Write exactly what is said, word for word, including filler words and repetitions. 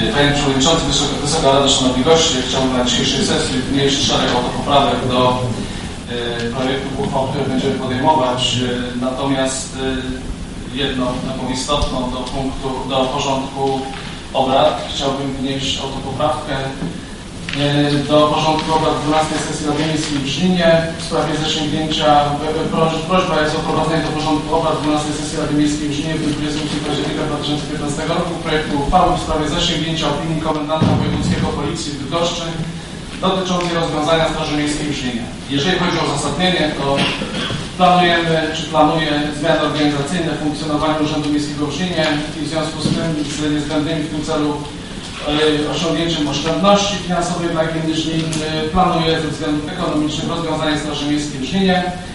Panie Przewodniczący, Wysoka, Wysoka Rado, Szanowni Goście, chciałbym na dzisiejszej sesji wnieść szereg autopoprawek do y, projektu uchwał, które będziemy podejmować. Y, natomiast y, jedną taką istotną do punktu, do porządku obrad chciałbym wnieść autopoprawkę y, do porządku obrad dwunastej sesji Rady Miejskiej w Żninie w sprawie zasięgnięcia, y, prośba jest o wprowadzenie do porządku obrad dwunastej sesji Rady Miejskiej w Żninie w dniu dwudziestego ósmego października dwa tysiące piętnastego roku projektu uchwały w sprawie zasięgnięcia opinii komendanta wojewódzkiego Policji w Bydgoszczy dotyczącej rozwiązania Straży Miejskiej w Żninie. Jeżeli chodzi o uzasadnienie, to planujemy, czy planuję zmiany organizacyjne w funkcjonowaniu Urzędu Miejskiego w Żninie i w związku z tym, z niezbędnymi w tym celu yy, osiągnięciem oszczędności finansowej dla gminy Żnin, yy, planuję ze względów ekonomicznych rozwiązanie Straży Miejskiej w Żninie.